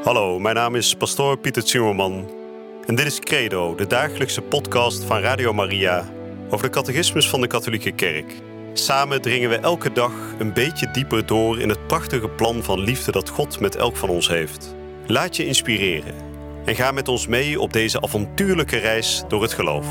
Hallo, mijn naam is pastoor Pieter Zimmerman en dit is Credo, de dagelijkse podcast van Radio Maria over de catechismus van de Katholieke Kerk. Samen dringen we elke dag een beetje dieper door in het prachtige plan van liefde dat God met elk van ons heeft. Laat je inspireren en ga met ons mee op deze avontuurlijke reis door het geloof.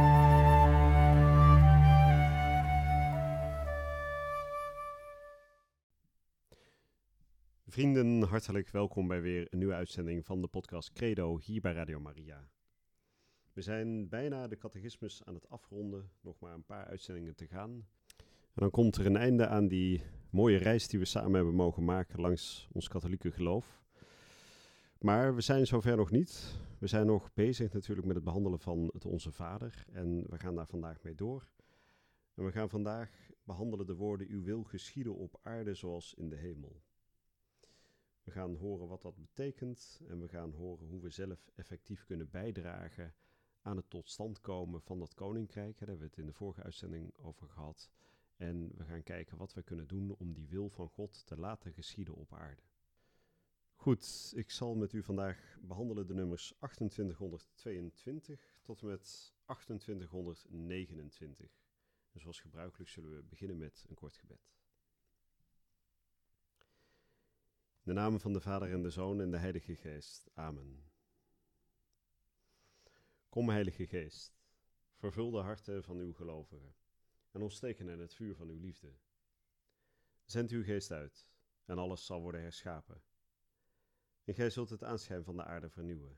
Vrienden, hartelijk welkom bij weer een nieuwe uitzending van de podcast Credo hier bij Radio Maria. We zijn bijna de catechismus aan het afronden, nog maar een paar uitzendingen te gaan. En dan komt er een einde aan die mooie reis die we samen hebben mogen maken langs ons katholieke geloof. Maar we zijn zover nog niet. We zijn nog bezig natuurlijk met het behandelen van het Onze Vader en we gaan daar vandaag mee door. En we gaan vandaag behandelen de woorden: uw wil geschieden op aarde zoals in de hemel. We gaan horen wat dat betekent en we gaan horen hoe we zelf effectief kunnen bijdragen aan het tot stand komen van dat koninkrijk. Daar hebben we het in de vorige uitzending over gehad. En we gaan kijken wat we kunnen doen om die wil van God te laten geschieden op aarde. Goed, ik zal met u vandaag behandelen de nummers 2822 tot en met 2829. En zoals gebruikelijk zullen we beginnen met een kort gebed. In de naam van de Vader en de Zoon en de Heilige Geest. Amen. Kom, Heilige Geest, vervul de harten van uw gelovigen en ontsteek hen in het vuur van uw liefde. Zend uw geest uit en alles zal worden herschapen. En gij zult het aanschijn van de aarde vernieuwen.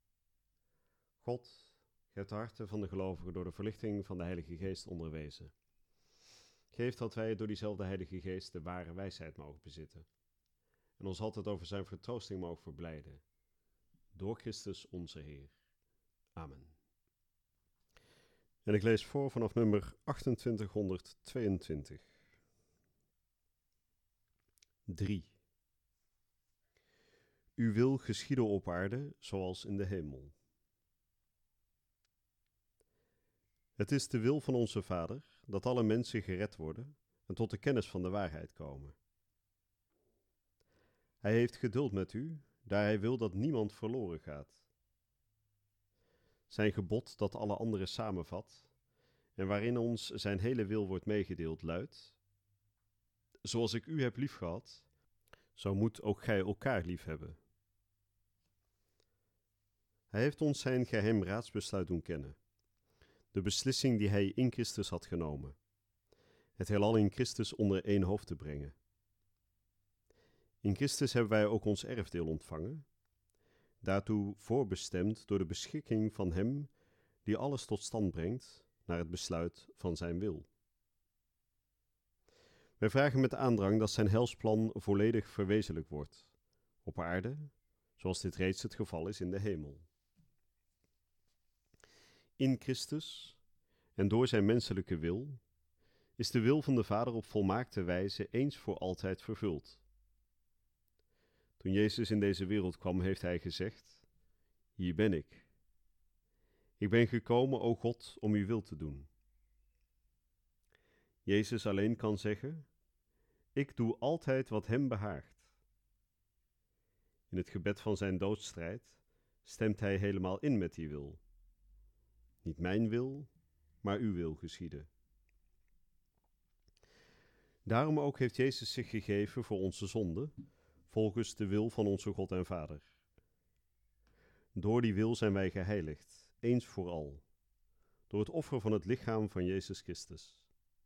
God, gij hebt de harten van de gelovigen door de verlichting van de Heilige Geest onderwezen. Geef dat wij door diezelfde Heilige Geest de ware wijsheid mogen bezitten en ons altijd over zijn vertroosting mogen verblijden. Door Christus onze Heer. Amen. En ik lees voor vanaf nummer 2822. 3. Uw wil geschieden op aarde, zoals in de hemel. Het is de wil van onze Vader, dat alle mensen gered worden en tot de kennis van de waarheid komen. Hij heeft geduld met u, daar hij wil dat niemand verloren gaat. Zijn gebod dat alle anderen samenvat en waarin ons zijn hele wil wordt meegedeeld luidt: zoals ik u heb liefgehad, zo moet ook gij elkaar liefhebben. Hij heeft ons zijn geheim raadsbesluit doen kennen, de beslissing die hij in Christus had genomen, het heelal in Christus onder één hoofd te brengen. In Christus hebben wij ook ons erfdeel ontvangen, daartoe voorbestemd door de beschikking van Hem die alles tot stand brengt naar het besluit van zijn wil. Wij vragen met aandrang dat zijn heilsplan volledig verwezenlijk wordt, op aarde, zoals dit reeds het geval is in de hemel. In Christus en door zijn menselijke wil is de wil van de Vader op volmaakte wijze eens voor altijd vervuld. Toen Jezus in deze wereld kwam, heeft hij gezegd: hier ben ik. Ik ben gekomen, o God, om uw wil te doen. Jezus alleen kan zeggen: ik doe altijd wat hem behaagt. In het gebed van zijn doodsstrijd stemt hij helemaal in met die wil. Niet mijn wil, maar uw wil geschieden. Daarom ook heeft Jezus zich gegeven voor onze zonde, volgens de wil van onze God en Vader. Door die wil zijn wij geheiligd, eens voor al, door het offer van het lichaam van Jezus Christus.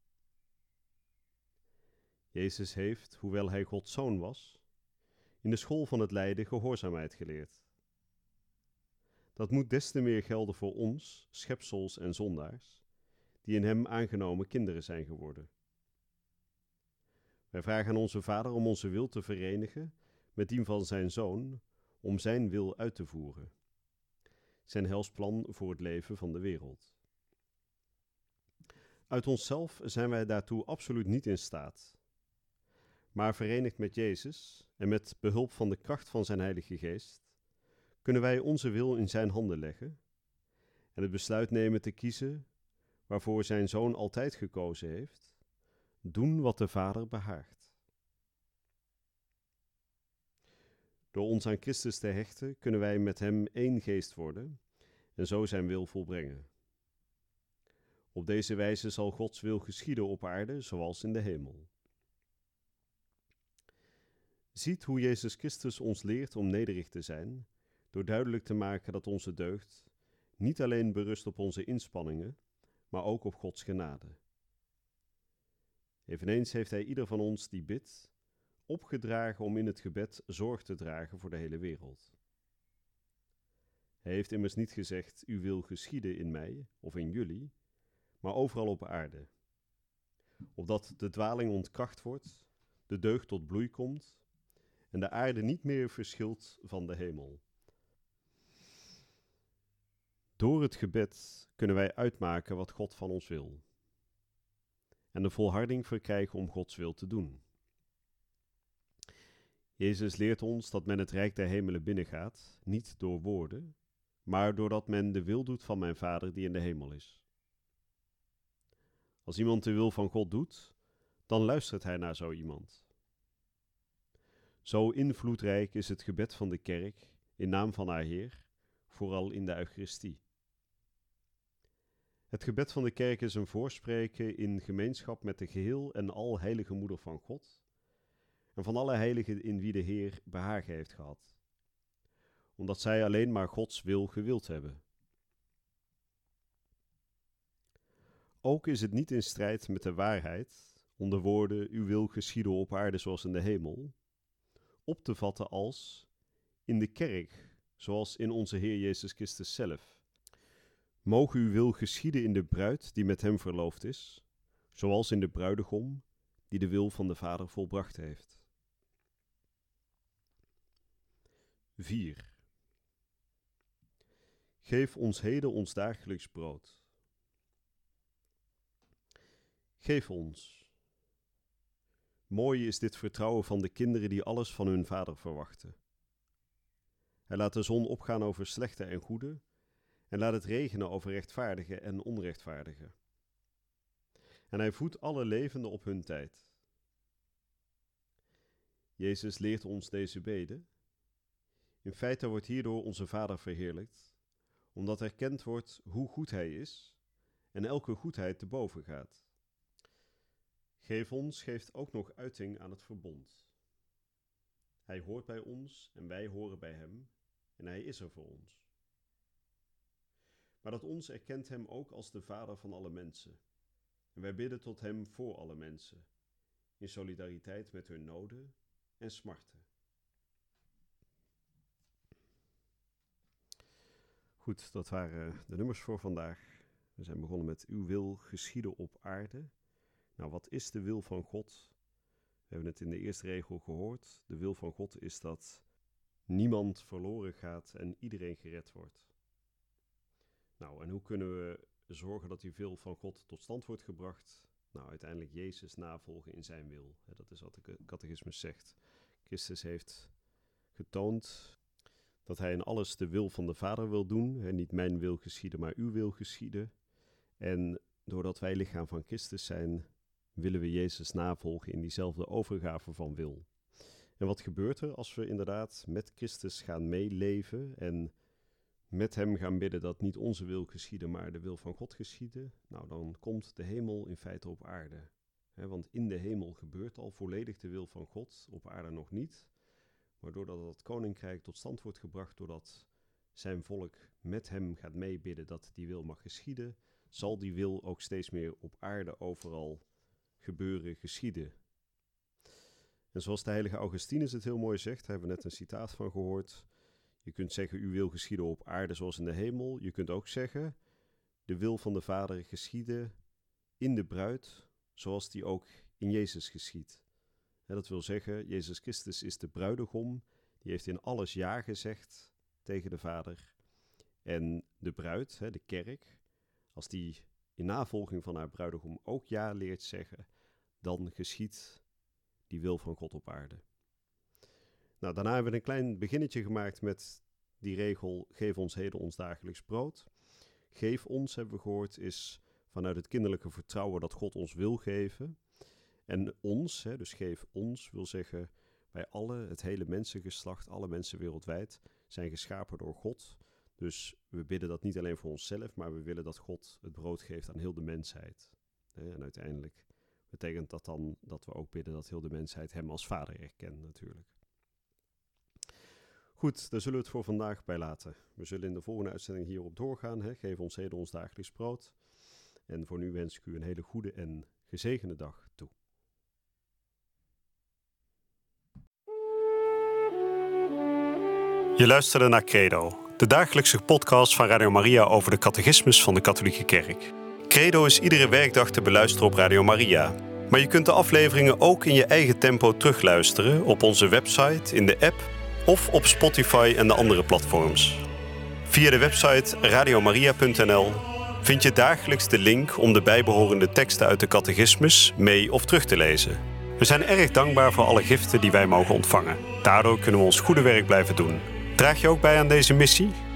Jezus heeft, hoewel hij Gods Zoon was, in de school van het lijden gehoorzaamheid geleerd. Dat moet des te meer gelden voor ons, schepsels en zondaars, die in hem aangenomen kinderen zijn geworden. Wij vragen aan onze Vader om onze wil te verenigen met die van zijn Zoon, om zijn wil uit te voeren. Zijn heilsplan voor het leven van de wereld. Uit onszelf zijn wij daartoe absoluut niet in staat. Maar verenigd met Jezus en met behulp van de kracht van zijn Heilige Geest, kunnen wij onze wil in zijn handen leggen en het besluit nemen te kiezen waarvoor zijn Zoon altijd gekozen heeft: doen wat de Vader behaagt. Door ons aan Christus te hechten, kunnen wij met hem één geest worden en zo zijn wil volbrengen. Op deze wijze zal Gods wil geschieden op aarde, zoals in de hemel. Ziet hoe Jezus Christus ons leert om nederig te zijn, door duidelijk te maken dat onze deugd niet alleen berust op onze inspanningen, maar ook op Gods genade. Eveneens heeft hij ieder van ons die bidt, opgedragen om in het gebed zorg te dragen voor de hele wereld. Hij heeft immers niet gezegd, uw wil geschieden in mij of in jullie, maar overal op aarde. Opdat de dwaling ontkracht wordt, de deugd tot bloei komt en de aarde niet meer verschilt van de hemel. Door het gebed kunnen wij uitmaken wat God van ons wil en de volharding verkrijgen om Gods wil te doen. Jezus leert ons dat men het rijk der hemelen binnengaat, niet door woorden, maar doordat men de wil doet van mijn Vader die in de hemel is. Als iemand de wil van God doet, dan luistert hij naar zo iemand. Zo invloedrijk is het gebed van de kerk in naam van haar Heer, vooral in de Eucharistie. Het gebed van de kerk is een voorspreken in gemeenschap met de geheel en al heilige moeder van God en van alle heiligen in wie de Heer behagen heeft gehad, omdat zij alleen maar Gods wil gewild hebben. Ook is het niet in strijd met de waarheid om de woorden uw wil geschieden op aarde zoals in de hemel, op te vatten als in de kerk, zoals in onze Heer Jezus Christus zelf. Mogen uw wil geschieden in de bruid die met hem verloofd is, zoals in de bruidegom die de wil van de Vader volbracht heeft. 4. Geef ons heden ons dagelijks brood. Geef ons. Mooi is dit vertrouwen van de kinderen die alles van hun vader verwachten. Hij laat de zon opgaan over slechte en goede en laat het regenen over rechtvaardigen en onrechtvaardigen. En hij voedt alle levenden op hun tijd. Jezus leert ons deze bede. In feite wordt hierdoor onze Vader verheerlijkt, omdat erkend wordt hoe goed hij is en elke goedheid te boven gaat. Geef ons geeft ook nog uiting aan het verbond. Hij hoort bij ons en wij horen bij hem en hij is er voor ons. Maar dat ons erkent hem ook als de Vader van alle mensen. En wij bidden tot hem voor alle mensen, in solidariteit met hun noden en smarten. Goed, dat waren de nummers voor vandaag. We zijn begonnen met uw wil geschieden op aarde. Nou, wat is de wil van God? We hebben het in de eerste regel gehoord. De wil van God is dat niemand verloren gaat en iedereen gered wordt. Nou, en hoe kunnen we zorgen dat die wil van God tot stand wordt gebracht? Nou, uiteindelijk Jezus navolgen in zijn wil. Dat is wat de catechismus zegt. Christus heeft getoond dat hij in alles de wil van de Vader wil doen. Niet mijn wil geschieden, maar uw wil geschieden. En doordat wij lichaam van Christus zijn, willen we Jezus navolgen in diezelfde overgave van wil. En wat gebeurt er als we inderdaad met Christus gaan meeleven en met hem gaan bidden dat niet onze wil geschieden, maar de wil van God geschieden? Nou, dan komt de hemel in feite op aarde. Want in de hemel gebeurt al volledig de wil van God, op aarde nog niet. Maar doordat het koninkrijk tot stand wordt gebracht, doordat zijn volk met hem gaat meebidden dat die wil mag geschieden, zal die wil ook steeds meer op aarde overal gebeuren, geschieden. En zoals de heilige Augustinus het heel mooi zegt, daar hebben we net een citaat van gehoord. Je kunt zeggen, uw wil geschieden op aarde zoals in de hemel. Je kunt ook zeggen, de wil van de Vader geschieden in de bruid, zoals die ook in Jezus geschiedt. Dat wil zeggen, Jezus Christus is de bruidegom, die heeft in alles ja gezegd tegen de Vader. En de bruid, de kerk, als die in navolging van haar bruidegom ook ja leert zeggen, dan geschiedt die wil van God op aarde. Nou, daarna hebben we een klein beginnetje gemaakt met die regel, geef ons heden ons dagelijks brood. Geef ons, hebben we gehoord, is vanuit het kinderlijke vertrouwen dat God ons wil geven. En ons, dus geef ons, wil zeggen, Wij het hele mensengeslacht, alle mensen wereldwijd, zijn geschapen door God. Dus we bidden dat niet alleen voor onszelf, maar we willen dat God het brood geeft aan heel de mensheid. En uiteindelijk betekent dat dan dat we ook bidden dat heel de mensheid hem als vader erkent natuurlijk. Goed, daar zullen we het voor vandaag bij laten. We zullen in de volgende uitzending hierop doorgaan. Geef ons heden ons dagelijks brood. En voor nu wens ik u een hele goede en gezegende dag toe. Je luisterde naar Credo, de dagelijkse podcast van Radio Maria over de catechismus van de Katholieke Kerk. Credo is iedere werkdag te beluisteren op Radio Maria. Maar je kunt de afleveringen ook in je eigen tempo terugluisteren op onze website, in de app of op Spotify en de andere platforms. Via de website radiomaria.nl vind je dagelijks de link om de bijbehorende teksten uit de catechismus mee of terug te lezen. We zijn erg dankbaar voor alle giften die wij mogen ontvangen. Daardoor kunnen we ons goede werk blijven doen. Draag je ook bij aan deze missie?